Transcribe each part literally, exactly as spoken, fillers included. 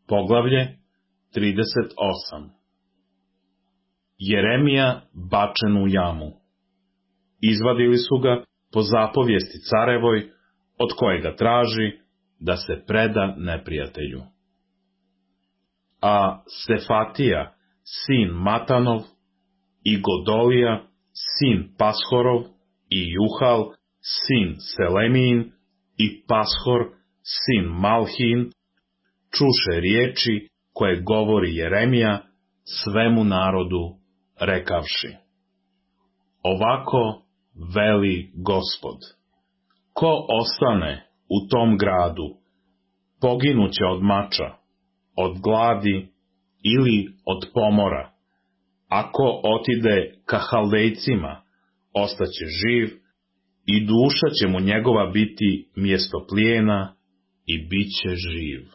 Poglavlje trideset osam. Jeremija bačen u jamu. Izvadili su ga po zapovijesti carevoj, od kojega traži da se preda neprijatelju. A Sefatija, sin Matanov, i Godolija, sin Pashorov, i Juhal, sin Selemijin, i Pashor, sin Malhin, čuše riječi koje govori Jeremija svemu narodu, rekavši: Ovako veli Gospod, ko ostane u tom gradu, poginuće od mača, od gladi ili od pomora, a ko otide ka Haldejcima, ostaće živ, i duša će mu njegova biti mjesto plijena i bit će živ.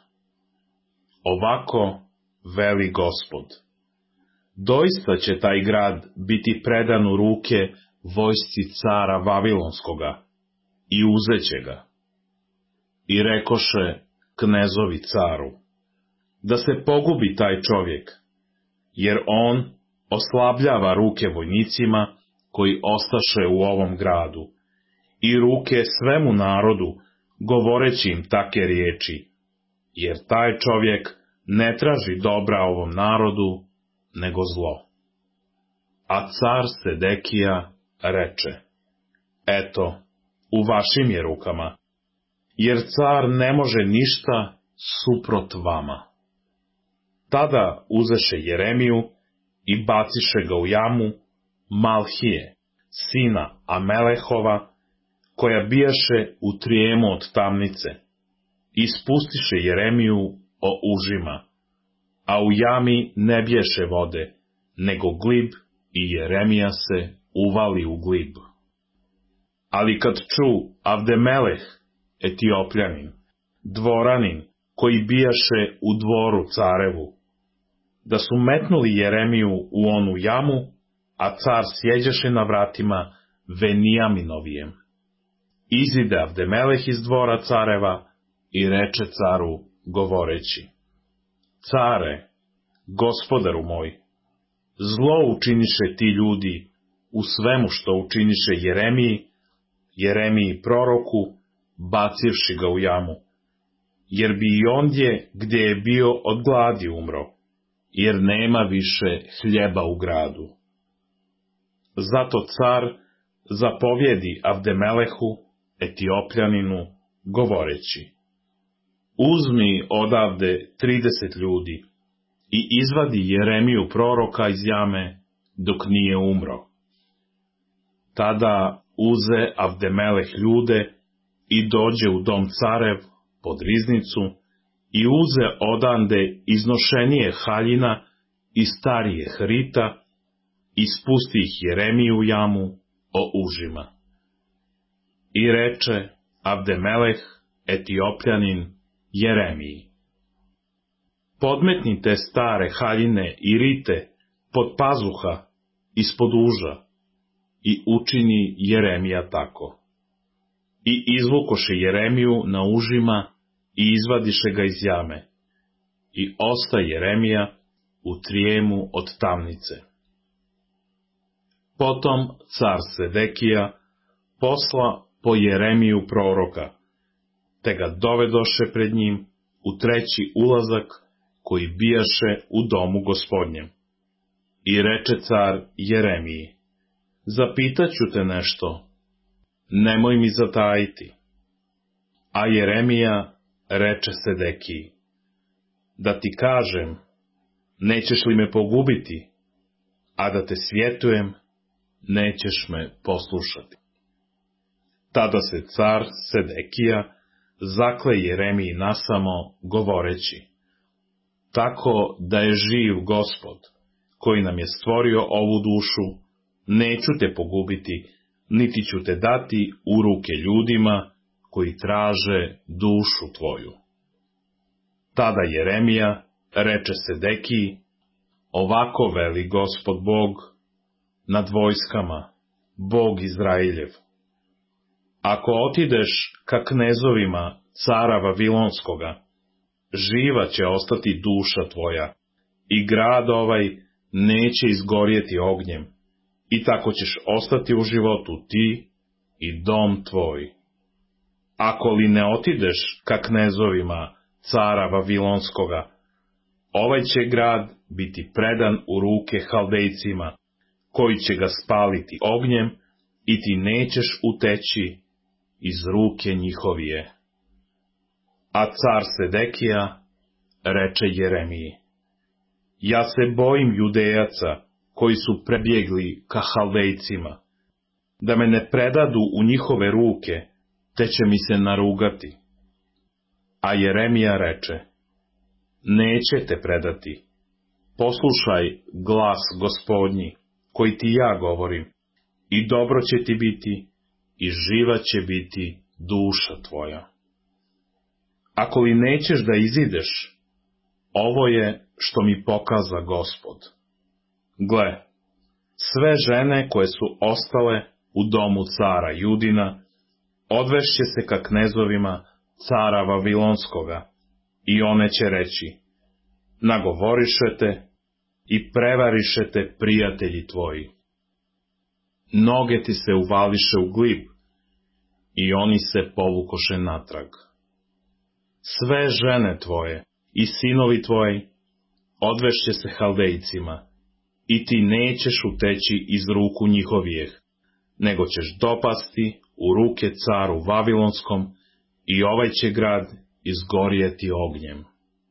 Ovako veli Gospod, doista će taj grad biti predan u ruke vojsci cara Vavilonskoga i uzeće ga. I rekoše knezovi caru, da se pogubi taj čovjek, jer on oslabljava ruke vojnicima koji ostaše u ovom gradu, i ruke svemu narodu, govoreći im take riječi, jer taj čovjek ne traži dobra ovom narodu, nego zlo. A car Sedekija reče: Eto, u vašim je rukama, jer car ne može ništa suprot vama. Tada uzeše Jeremiju i baciše ga u jamu Malhije, sina Amelehova, koja bijaše u trijemu od tamnice, i spustiše Jeremiju o užima, a u jami ne bješe vode, nego glib, i Jeremija se uvali u glib. Ali kad ču Avdemeleh, Etiopljanin, dvoranin, koji bijaše u dvoru carevu, da su metnuli Jeremiju u onu jamu, a car sjeđaše na vratima Venijaminovijem, izide Avdemeleh iz dvora careva i reče caru, govoreći: Care, gospodaru moj, zlo učiniše ti ljudi u svemu što učiniše Jeremiji, Jeremiji proroku, bacivši ga u jamu, jer bi i ondje gdje je bio od gladi umro, jer nema više hljeba u gradu. Zato car zapovjedi Avdemelehu, Etiopljaninu, govoreći: Uzmi odavde trideset ljudi i izvadi Jeremiju proroka iz jame dok nije umro. Tada uze Avdemeleh ljude i dođe u dom carev pod riznicu i uze odande iznošenije haljina i starije hrita i spusti ih Jeremiju u jamu o užima. I reče Avdemeleh, Etiopljanin, Jeremiji: Podmetnite stare haljine i rite pod pazuha ispod uža. I učini Jeremija tako. I izvukoše Jeremiju na užima i izvadiše ga iz jame. I osta Jeremija u trijemu od tamnice. Potom car Sedekija posla po Jeremiju proroka, te ga dovedoše pred njim u treći ulazak koji bijaše u domu gospodnjem. I reče car Jeremiji: Zapitaću te nešto, nemoj mi zatajiti. A Jeremija reče Sedekiji: Da ti kažem, nećeš li me pogubiti, a da te svjetujem, nećeš me poslušati. Tada se car Sedekija zakle Jeremiji nasamo, govoreći: Tako da je živ Gospod, koji nam je stvorio ovu dušu, neću te pogubiti, niti ću te dati u ruke ljudima koji traže dušu tvoju. Tada Jeremija reče Sedekiji: Ovako veli Gospod Bog nad vojskama, Bog Izrailjev: Ako otideš ka knezovima cara Vavilonskoga živa će ostati duša tvoja, i grad ovaj neće izgorjeti ognjem, i tako ćeš ostati u životu ti i dom tvoj. Ako li ne otideš ka knezovima cara Vavilonskoga, ovaj će grad biti predan u ruke Haldejcima, koji će ga spaliti ognjem, i ti nećeš uteći iz ruke njihovije. A car Sedekija reče Jeremiji: Ja se bojim Judejaca, koji su prebjegli ka Haldejcima, da me ne predadu u njihove ruke, te će mi se narugati. A Jeremija reče: Neće te predati. Poslušaj glas Gospodnji, koji ti ja govorim, i dobro će ti biti, i živa će biti duša tvoja. Ako li nećeš da izideš, ovo je što mi pokaza Gospod. Gle, sve žene koje su ostale u domu cara Judina, odvešće se ka knezovima cara Vavilonskoga, i one će reći: Nagovorišete i prevarišete prijatelji tvoji. Noge ti se uvališe u glib, i oni se povukoše natrag. Sve žene tvoje i sinovi tvoji odvešće se Haldejcima, i ti nećeš uteći iz ruku njihovijeh, nego ćeš dopasti u ruke caru Vavilonskom, i ovaj će grad izgorjeti ognjem.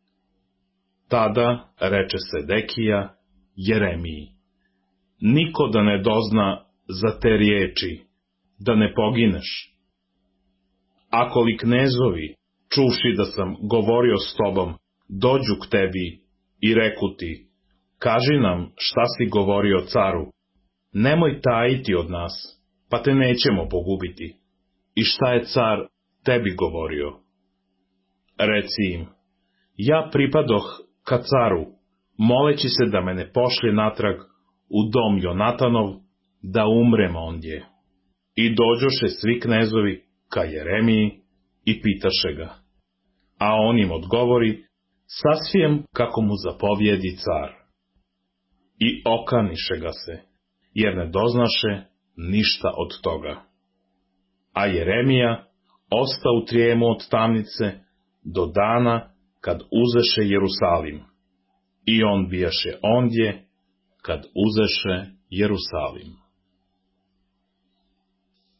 Tada reče Sedekija Jeremiji: Niko da ne dozna za te riječi, da ne pogineš. Ako li knezovi, čuvši da sam govorio s tobom, dođu k tebi i reku ti: Kaži nam šta si govorio caru, nemoj tajiti od nas, pa te nećemo pogubiti. I šta je car tebi govorio? Reci im: Ja pripadoh ka caru, moleći se da me ne pošlje natrag u dom Jonatanov, da umrem ondje. I dođoše svi knezovi ka Jeremiji i pitaše ga. A on im odgovori sasvijem kako mu zapovjedi car. I okaniše ga se, jer ne doznaše ništa od toga. A Jeremija osta u trijemu od tamnice do dana kad uzeše Jerusalim. I on bijaše ondje kad uzeše Jerusalim.